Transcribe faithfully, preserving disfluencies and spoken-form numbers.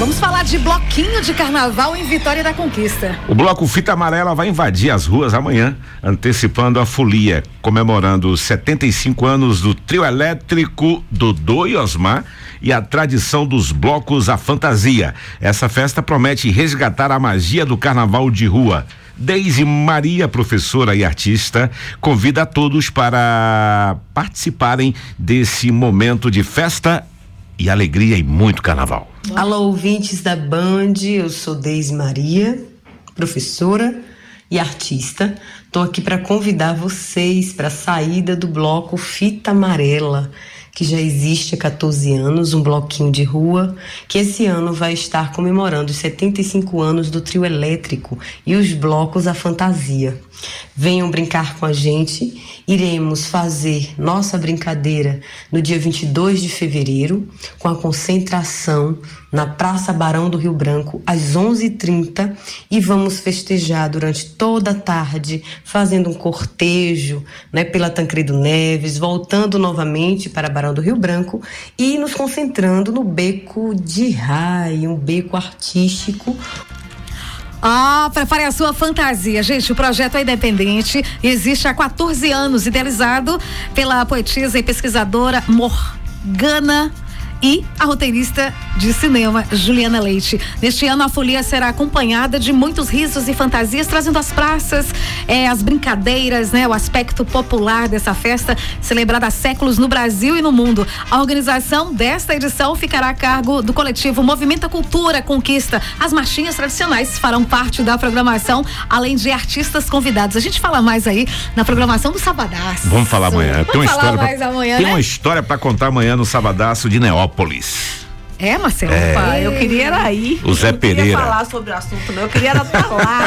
Vamos falar de bloquinho de carnaval em Vitória da Conquista. O bloco Fita Amarela vai invadir as ruas amanhã, antecipando a folia, comemorando os setenta e cinco anos do trio elétrico Dodô e Osmar e a tradição dos blocos A Fantasia. Essa festa promete resgatar a magia do carnaval de rua. Deise Maria, professora e artista, convida a todos para participarem desse momento de festa e alegria e muito carnaval. Alô, ouvintes da Band, eu sou Deise Maria, professora e artista. Estou aqui para convidar vocês para a saída do bloco Fita Amarela, que já existe há quatorze anos, um bloquinho de rua, que esse ano vai estar comemorando os setenta e cinco anos do trio elétrico e os blocos A Fantasia. Venham brincar com a gente, iremos fazer nossa brincadeira no dia vinte e dois de fevereiro, com a concentração na Praça Barão do Rio Branco, às onze e trinta, e vamos festejar durante toda a tarde, fazendo um cortejo, né, pela Tancredo Neves, voltando novamente para Barão do Rio Branco e nos concentrando no Beco de Rai, um beco artístico. Ah, prepare a sua fantasia. Gente, o projeto é independente, existe há quatorze anos, idealizado pela poetisa e pesquisadora Morgana e a roteirista de cinema Juliana Leite. Neste ano a folia será acompanhada de muitos risos e fantasias, trazendo às praças eh, as brincadeiras, né, o aspecto popular dessa festa celebrada há séculos no Brasil e no mundo. A organização desta edição ficará a cargo do coletivo Movimenta Cultura Conquista. As marchinhas tradicionais farão parte da programação, além de artistas convidados. A gente fala mais aí na programação do Sabadaço. Vamos falar amanhã. Vamos tem uma falar história mais pra, amanhã, tem né? uma história para contar amanhã no Sabadaço de Neópolis. É, Marcelo? É. Opa, eu queria era aí. O Zé eu não Pereira. queria falar sobre o assunto, não. Eu queria era estar lá.